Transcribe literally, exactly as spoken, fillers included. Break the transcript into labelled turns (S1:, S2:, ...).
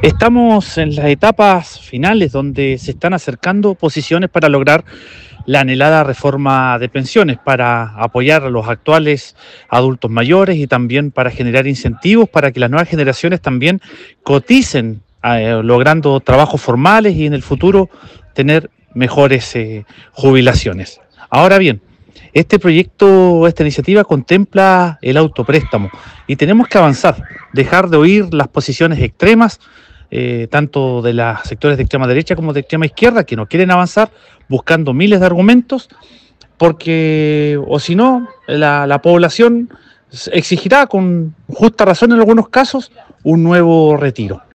S1: Estamos en las etapas finales donde se están acercando posiciones para lograr la anhelada reforma de pensiones, para apoyar a los actuales adultos mayores y también para generar incentivos para que las nuevas generaciones también coticen, eh, logrando trabajos formales y en el futuro tener mejores eh, jubilaciones. Ahora bien, este proyecto, esta iniciativa contempla el autopréstamo y tenemos que avanzar, dejar de oír las posiciones extremas, eh, tanto de los sectores de extrema derecha como de extrema izquierda, que no quieren avanzar buscando miles de argumentos, porque o si no, la, la población exigirá con justa razón en algunos casos un nuevo retiro.